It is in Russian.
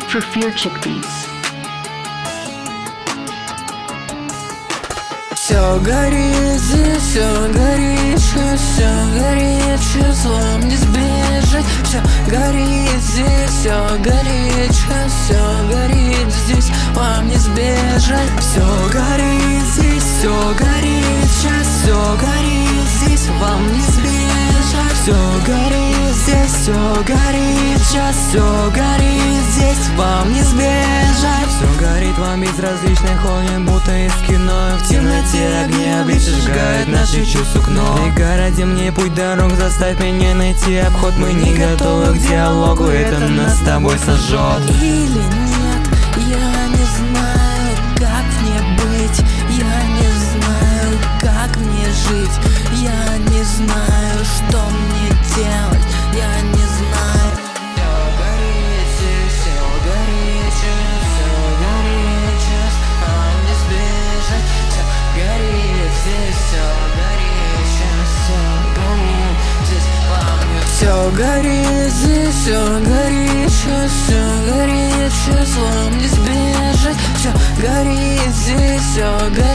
for Fear Chickpeas. Все горит здесь, все горит, сейчас вам не сбежать. Все горит здесь, все горит, все горит здесь, вам не сбежать. Все горит здесь, все горит, сейчас все горит здесь, вам не сбежать. Все горит здесь, все горит, сейчас все горит здесь, вам не сбежать. Все горит вам безразлично, ходим будто из кино. В темноте огни обличия сжигают наши чувства кно. И городе мне путь дорог, заставь меня найти обход. Мы не готовы к диалогу, это нас с тобой сожжет. Или нет, я не знаю, как мне быть. Я не знаю, как мне жить. Я не знаю, что мне делать. Я не знаю. Все горит здесь, все горит, все горит, сейчас вам не сбежать. Все горит здесь, все горит, сейчас все горит здесь, вам не... Все горит здесь, все горит, сейчас вам не сбежать. Все горит здесь, все горит.